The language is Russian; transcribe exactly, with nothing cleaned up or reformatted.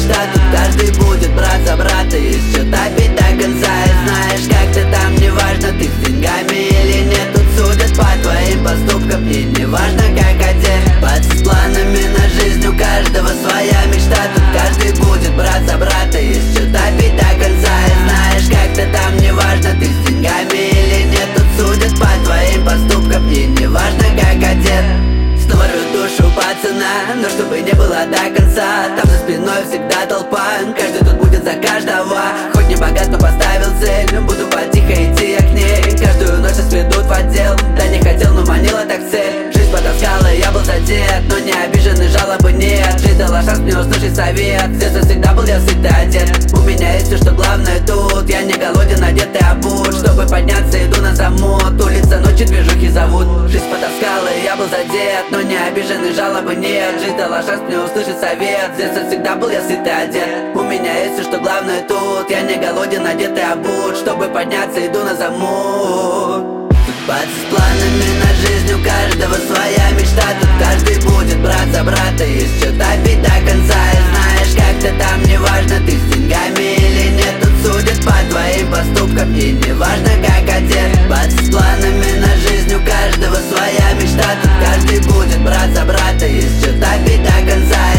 мечта. Тут каждый будет брат за брата и счета бить до конца. И знаешь, как ты там, неважно, ты с деньгами или нет. Тут судят по твоим поступкам, и неважно, как одет. Пацы с планами на жизнь, у каждого своя мечта. Тут каждый будет брат за брата и счета бить до конца. И знаешь, как ты там, неважно, ты с деньгами или нет. Тут судят по твоим поступкам, и неважно, как одет. Снова рвет душу пацана, но чтобы не было до конца. Там за спиной всегда толпа, каждый тут будет за каждого. Хоть не богат, но поставил цель, буду потихо идти я к ней. Каждую ночь сведут в отдел, да не хотел, но манила так цель. Жизнь потаскала, я был задет, но не обижен и жалобы нет. Жизнь дала шанс мне услышать совет, с детства всегда был я сытый одет. У меня есть все, что главное тут, я не голоден, одет и обут. Чтобы подняться, иду на замут, улица, ночи, движухи зовут. Жизнь потаскала, я был задет, но не обижен и жалобы нет. Жизнь дала шанс мне услышать совет, с детства всегда был я сытый одет. У меня есть все, что главное тут, я не голоден, одет и обут. Чтобы подняться, иду на замут. Тут пацы с планами на жизнь, у каждого своя мечта. Тут каждый будет брат за брата и счета бить до конца. И знаешь, как ты там, неважно, ты с деньгами или нет. Тут судят по твоим поступкам, и неважно, как одет. Пацы с планами на жизнь, у каждого своя мечта. Тут каждый будет брат за брата и счета бить до конца.